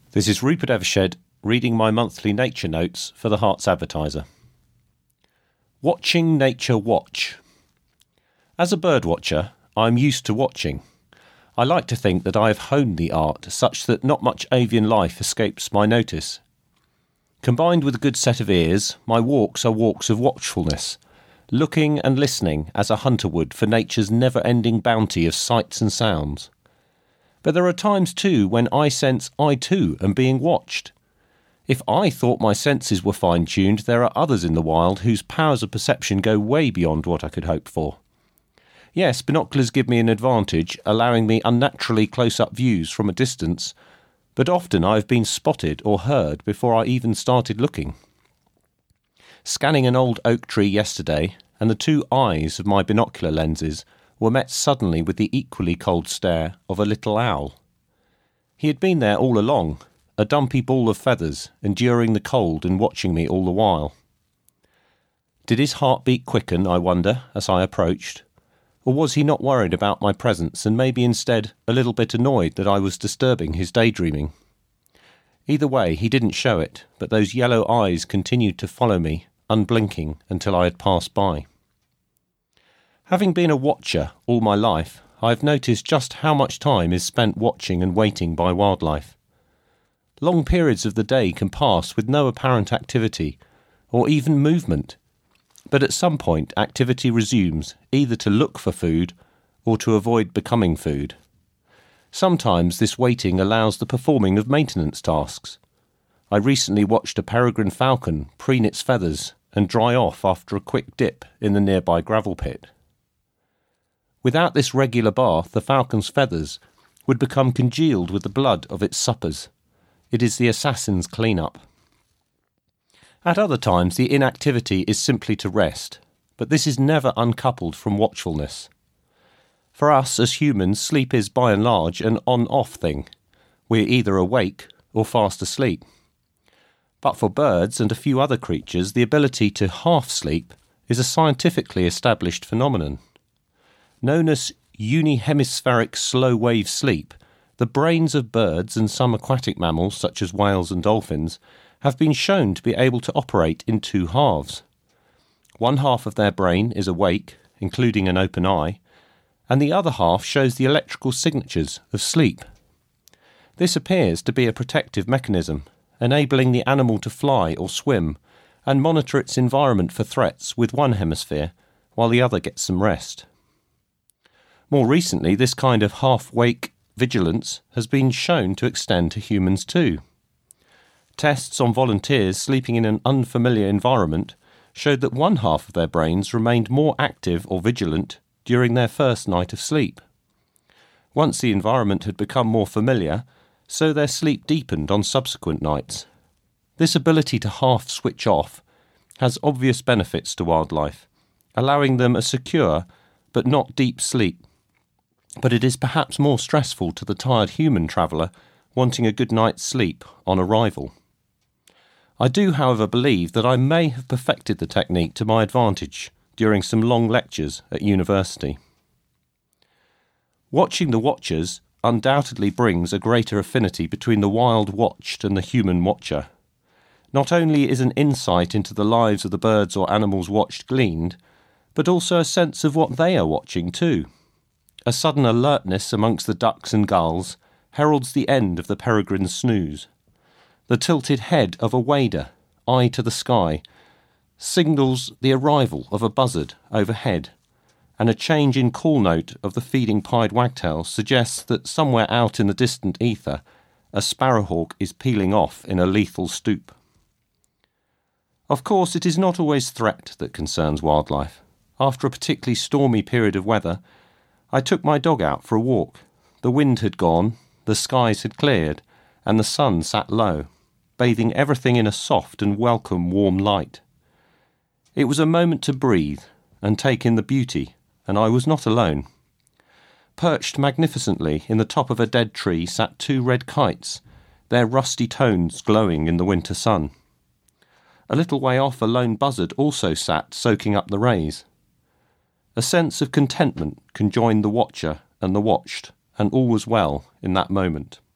This is Rupert Evershed reading my monthly nature notes for the Herts Advertiser. Watching nature watch. As a bird watcher, I am used to watching. I like to think that I have honed the art such that not much avian life escapes my notice. Combined with a good set of ears, my walks are walks of watchfulness, looking and listening as a hunter would for nature's never-ending bounty of sights and sounds. But there are times too when I sense I too am being watched. If I thought my senses were fine-tuned, there are others in the wild whose powers of perception go way beyond what I could hope for. Yes, binoculars give me an advantage, allowing me unnaturally close-up views from a distance, but often I have been spotted or heard before I even started looking. Scanning an old oak tree yesterday, and the two eyes of my binocular lenses were met suddenly with the equally cold stare of a little owl. He had been there all along, a dumpy ball of feathers, enduring the cold and watching me all the while. Did his heartbeat quicken, I wonder, as I approached? Or was he not worried about my presence and maybe instead a little bit annoyed that I was disturbing his daydreaming? Either way, he didn't show it, but those yellow eyes continued to follow me, unblinking, until I had passed by. Having been a watcher all my life, I have noticed just how much time is spent watching and waiting by wildlife. Long periods of the day can pass with no apparent activity, or even movement, but at some point activity resumes, either to look for food or to avoid becoming food. Sometimes this waiting allows the performing of maintenance tasks. I recently watched a peregrine falcon preen its feathers and dry off after a quick dip in the nearby gravel pit. Without this regular bath, the falcon's feathers would become congealed with the blood of its suppers. It is the assassin's clean-up. At other times, the inactivity is simply to rest, but this is never uncoupled from watchfulness. For us as humans, sleep is by and large an on-off thing. We're either awake or fast asleep. But for birds and a few other creatures, the ability to half-sleep is a scientifically established phenomenon. Known as unihemispheric slow-wave sleep, the brains of birds and some aquatic mammals, such as whales and dolphins, have been shown to be able to operate in two halves. One half of their brain is awake, including an open eye, and the other half shows the electrical signatures of sleep. This appears to be a protective mechanism, enabling the animal to fly or swim and monitor its environment for threats with one hemisphere, while the other gets some rest. More recently, this kind of half-wake vigilance has been shown to extend to humans too. Tests on volunteers sleeping in an unfamiliar environment showed that one half of their brains remained more active or vigilant during their first night of sleep. Once the environment had become more familiar, so their sleep deepened on subsequent nights. This ability to half switch off has obvious benefits to wildlife, allowing them a secure but not deep sleep. But it is perhaps more stressful to the tired human traveller wanting a good night's sleep on arrival. I do, however, believe that I may have perfected the technique to my advantage during some long lectures at university. Watching the watchers undoubtedly brings a greater affinity between the wild watched and the human watcher. Not only is an insight into the lives of the birds or animals watched gleaned, but also a sense of what they are watching too. A sudden alertness amongst the ducks and gulls heralds the end of the peregrine's snooze. The tilted head of a wader, eye to the sky, signals the arrival of a buzzard overhead, and a change in call note of the feeding pied wagtail suggests that somewhere out in the distant ether, a sparrowhawk is peeling off in a lethal stoop. Of course, it is not always threat that concerns wildlife. After a particularly stormy period of weather, I took my dog out for a walk. The wind had gone, the skies had cleared, and the sun sat low, bathing everything in a soft and welcome warm light. It was a moment to breathe and take in the beauty, and I was not alone. Perched magnificently in the top of a dead tree sat two red kites, their rusty tones glowing in the winter sun. A little way off a lone buzzard also sat soaking up the rays. A sense of contentment conjoined the watcher and the watched, and all was well in that moment.